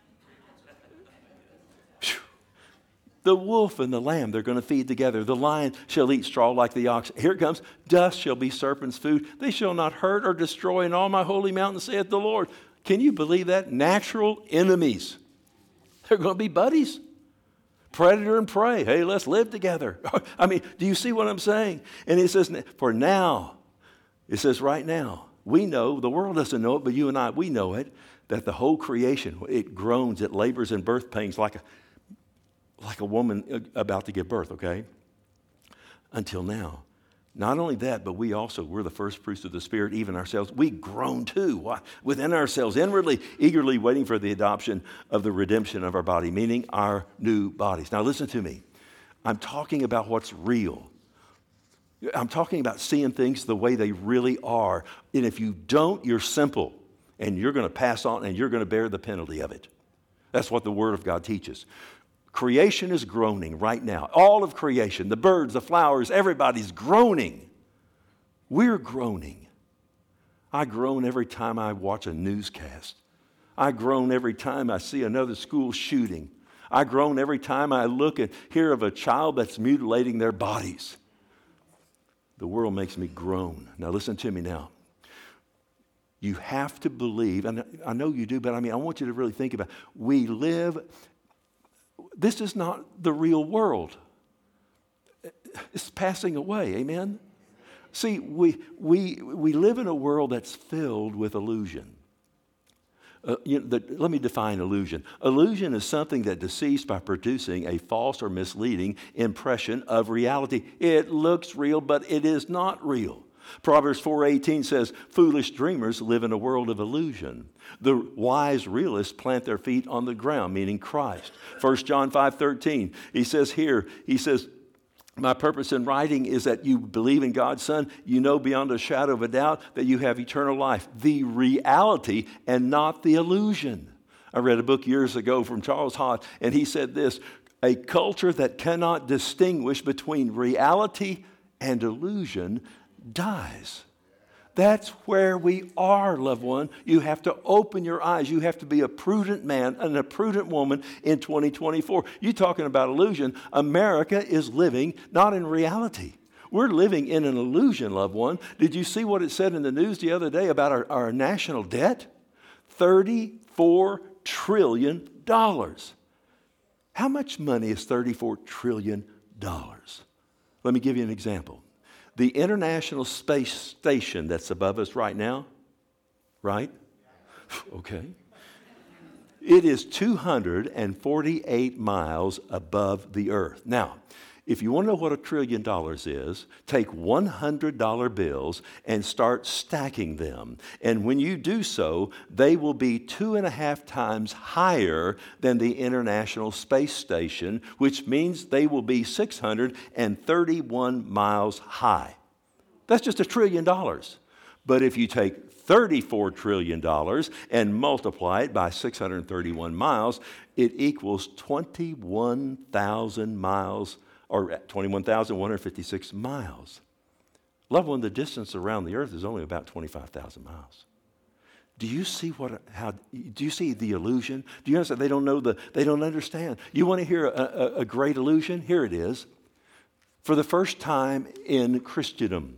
S1: The wolf and the lamb, they're going to feed together. The lion shall eat straw like the ox. Here it comes. Dust shall be serpents' food. They shall not hurt or destroy in all my holy mountain, saith the Lord. Can you believe that? Natural enemies. They're going to be buddies. Predator and prey. Hey, let's live together. I mean, do you see what I'm saying? And it says, for now, it says right now, we know, the world doesn't know it, but you and I, we know it, that the whole creation, it groans, it labors in birth pains like a woman about to give birth, okay? Until now. Not only that, but we're the first fruits of the Spirit, even ourselves. We groan too within ourselves, inwardly, eagerly waiting for the adoption of the redemption of our body, meaning our new bodies. Now listen to me. I'm talking about what's real. I'm talking about seeing things the way they really are. And if you don't, you're simple. And you're going to pass on and you're going to bear the penalty of it. That's what the Word of God teaches. Creation is groaning right now. All of creation, the birds, the flowers, everybody's groaning. We're groaning. I groan every time I watch a newscast. I groan every time I see another school shooting. I groan every time I look and hear of a child that's mutilating their bodies. The world makes me groan. Now listen to me now. You have to believe, and I know you do, but I want you to really think about it. This is not the real world. It's passing away, amen? See, we live in a world that's filled with illusion. Let me define illusion. Illusion is something that deceives by producing a false or misleading impression of reality. It looks real, but it is not real. Proverbs 4:18 says, foolish dreamers live in a world of illusion. The wise realists plant their feet on the ground, meaning Christ. 1 John 5:13, he says, my purpose in writing is that you believe in God's Son. You know beyond a shadow of a doubt that you have eternal life. The reality and not the illusion. I read a book years ago from Charles Hott, and he said this, a culture that cannot distinguish between reality and illusion dies. That's where we are, loved one. You have to open your eyes. You have to be a prudent man and a prudent woman in 2024. You're talking about illusion. America is living not in reality. We're living in an illusion, loved one. Did you see what it said in the news the other day about our national debt? $34 trillion. How much money is $34 trillion? Let me give you an example. The International Space Station that's above us right now, right? Okay. It is 248 miles above the earth. Now, if you want to know what $1 trillion is, take $100 bills and start stacking them. And when you do so, they will be 2.5 times higher than the International Space Station, which means they will be 631 miles high. That's just $1 trillion. But if you take $34 trillion and multiply it by 631 miles, it equals 21,000 miles, or 21,156 miles. Loved one, the distance around the earth is only about 25,000 miles. Do you see do you see the illusion? Do you understand? They don't understand. You want to hear a great illusion? Here it is. For the first time in Christendom,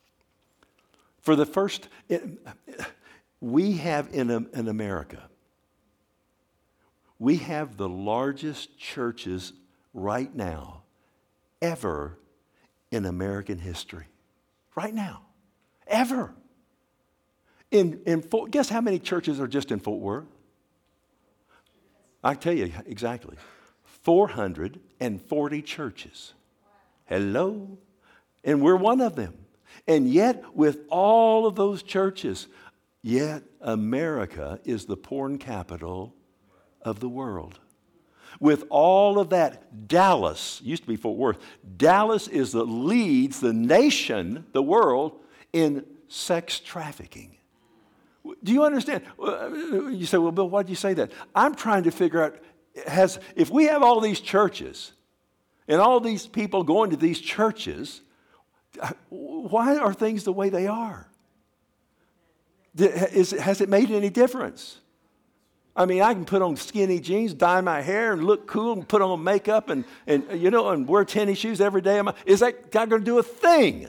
S1: we have in America, we have the largest churches right now ever in American history. Right now. Ever. Guess how many churches are just in Fort Worth? I tell you exactly. 440 churches. Hello? And we're one of them. And yet, with all of those churches, yet America is the porn capital of the world. With all of that, Dallas, used to be Fort Worth, Dallas leads the nation, the world, in sex trafficking. Do you understand? You say, well, Bill, why did you say that? I'm trying to figure out, if we have all these churches and all these people going to these churches, why are things the way they are? Has it made any difference? I mean, I can put on skinny jeans, dye my hair, and look cool, and put on makeup, and wear tennis shoes every day. Is that not going to do a thing?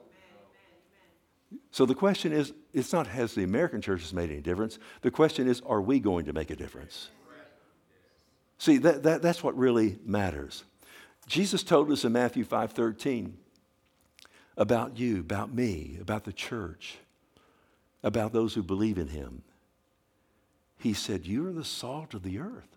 S1: So the question is, it's not has the American churches made any difference. The question is, are we going to make a difference? See, that's what really matters. Jesus told us in Matthew 5:13 about you, about me, about the church, about those who believe in him. He said, you are the salt of the earth.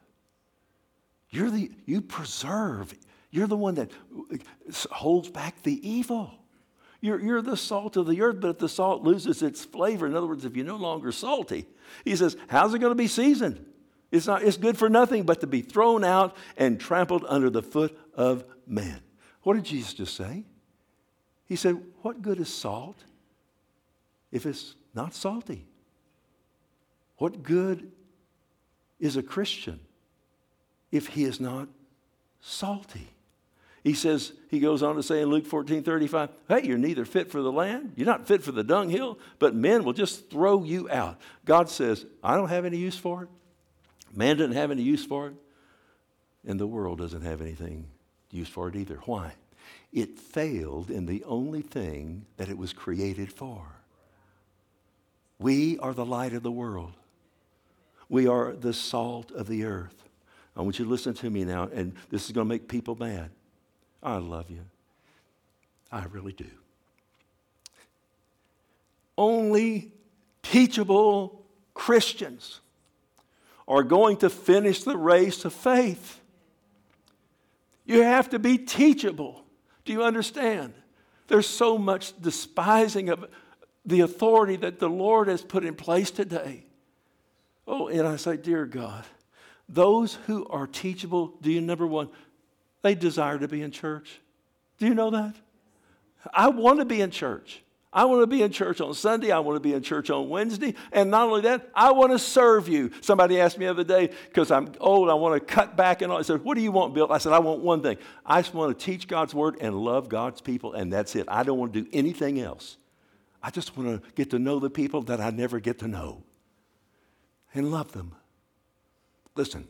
S1: You preserve. You're the one that holds back the evil. You're the salt of the earth, but if the salt loses its flavor, in other words, if you're no longer salty, he says, how's it going to be seasoned? It's good for nothing but to be thrown out and trampled under the foot of man. What did Jesus just say? He said, what good is salt if it's not salty? What good is a Christian if he is not salty? He goes on to say in Luke 14:35, hey, you're neither fit for the land, you're not fit for the dunghill, but men will just throw you out. God says, I don't have any use for it. Man doesn't have any use for it. And the world doesn't have anything use for it either. Why? It failed in the only thing that it was created for. We are the light of the world. We are the salt of the earth. I want you to listen to me now, and this is going to make people mad. I love you. I really do. Only teachable Christians are going to finish the race of faith. You have to be teachable. Do you understand? There's so much despising of the authority that the Lord has put in place today. Oh, and I say, dear God, those who are teachable, number one, they desire to be in church. Do you know that? I want to be in church. I want to be in church on Sunday. I want to be in church on Wednesday. And not only that, I want to serve you. Somebody asked me the other day, because I'm old, I want to cut back and all. I said, what do you want, Bill? I said, I want one thing. I just want to teach God's word and love God's people, and that's it. I don't want to do anything else. I just want to get to know the people that I never get to know and love them. Listen,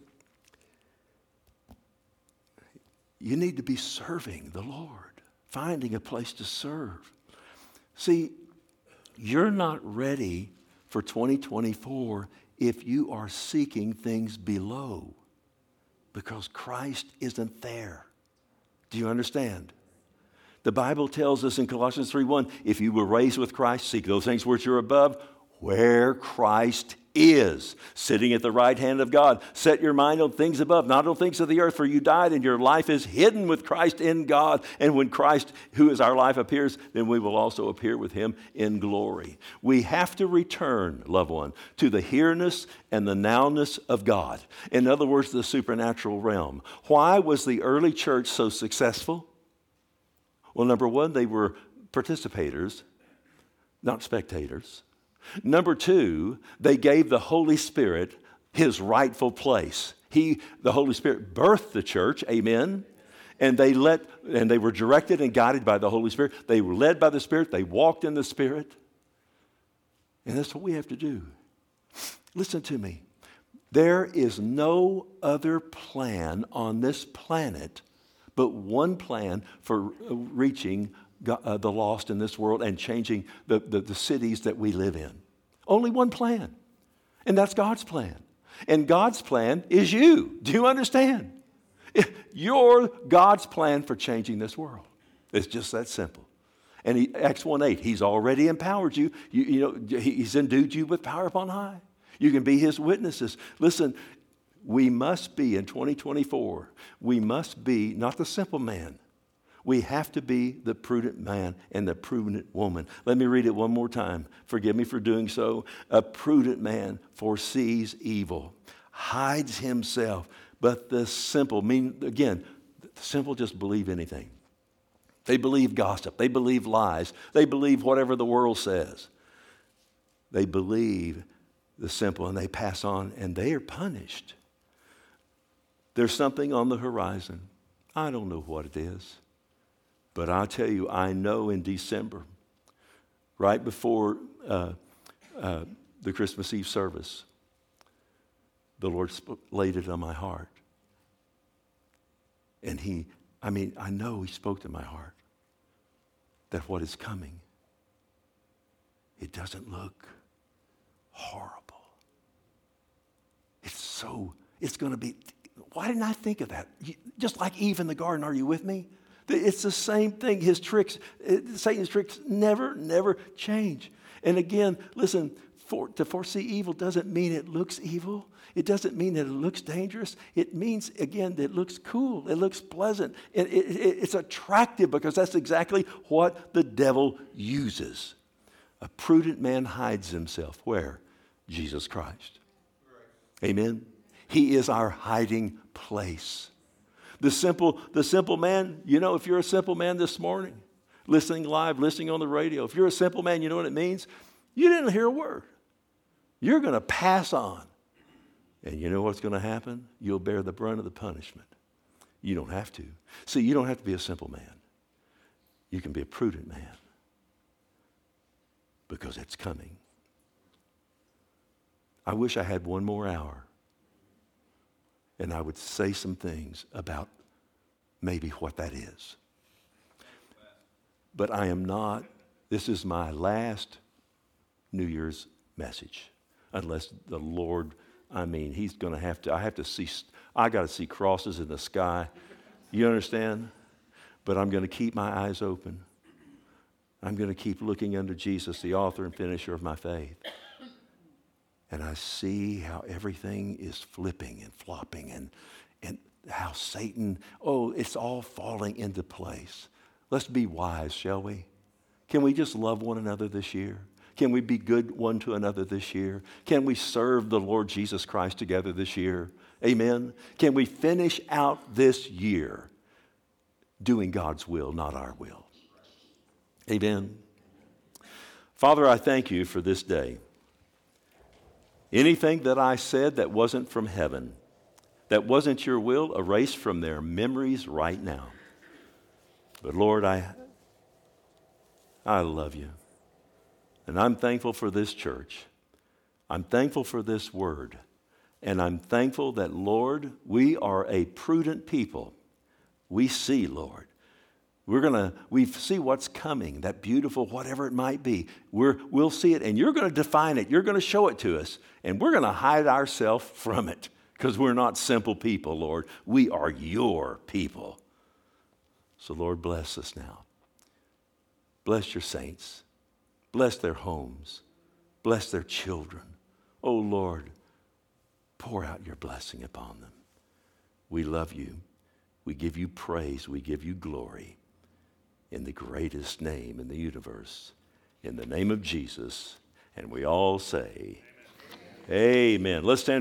S1: you need to be serving the Lord, finding a place to serve. See, you're not ready for 2024 if you are seeking things below, because Christ isn't there. Do you understand? The Bible tells us in Colossians 3:1, if you were raised with Christ, seek those things which are above, where Christ is, sitting at the right hand of God. Set your mind on things above, not on things of the earth, for you died and your life is hidden with Christ in God. And when Christ, who is our life, appears, then we will also appear with him in glory. We have to return, loved one, to the here-ness and the now-ness of God. In other words, the supernatural realm. Why was the early church so successful? Well, number one, they were participators, not spectators. Number two, they gave the Holy Spirit his rightful place. The Holy Spirit birthed the church, amen. And they were directed and guided by the Holy Spirit. They were led by the Spirit. They walked in the Spirit. And that's what we have to do. Listen to me. There is no other plan on this planet but one plan for reaching the lost in this world and changing the cities that we live in. Only one plan. And that's God's plan. And God's plan is you. Do you understand? You're God's plan for changing this world. It's just that simple. And Acts 1:8, he's already empowered you. He's endued you with power upon high. You can be his witnesses. Listen, we must be in 2024, we must be not the simple man. We have to be the prudent man and the prudent woman. Let me read it one more time. Forgive me for doing so. A prudent man foresees evil, hides himself, but the simple, the simple just believe anything. They believe gossip. They believe lies. They believe whatever the world says. They believe the simple, and they pass on, and they are punished. There's something on the horizon. I don't know what it is. But I'll tell you, I know in December, right before the Christmas Eve service, the Lord laid it on my heart. And I know He spoke to my heart that what is coming, it doesn't look horrible. It's going to be, why didn't I think of that? Just like Eve in the garden, are you with me? It's the same thing. Satan's tricks never change. And again, listen, to foresee evil doesn't mean it looks evil. It doesn't mean that it looks dangerous. It means, again, that it looks cool. It looks pleasant. It's attractive because that's exactly what the devil uses. A prudent man hides himself. Where? Jesus Christ. Right. Amen? He is our hiding place. The simple man, if you're a simple man this morning, listening live, listening on the radio, if you're a simple man, you know what it means? You didn't hear a word. You're going to pass on. And you know what's going to happen? You'll bear the brunt of the punishment. You don't have to. See, you don't have to be a simple man. You can be a prudent man because it's coming. I wish I had one more hour. And I would say some things about maybe what that is. But I am not, this is my last New Year's message. Unless the Lord, He's going to have to, I got to see crosses in the sky. You understand? But I'm going to keep my eyes open. I'm going to keep looking unto Jesus, the author and finisher of my faith. And I see how everything is flipping and flopping and how Satan, it's all falling into place. Let's be wise, shall we? Can we just love one another this year? Can we be good one to another this year? Can we serve the Lord Jesus Christ together this year? Amen? Can we finish out this year doing God's will, not our will? Amen? Father, I thank you for this day. Anything that I said that wasn't from heaven, that wasn't your will, erase from their memories right now. But Lord, I love you. And I'm thankful for this church. I'm thankful for this word. And I'm thankful that, Lord, we are a prudent people. We see, Lord. We see what's coming, that beautiful, whatever it might be. We'll see it, and you're going to define it. You're going to show it to us, and we're going to hide ourselves from it because we're not simple people, Lord. We are your people. So, Lord, bless us now. Bless your saints. Bless their homes. Bless their children. Oh, Lord, pour out your blessing upon them. We love you. We give you praise. We give you glory. In the greatest name in the universe, in the name of Jesus. And we all say, Amen. Let's stand.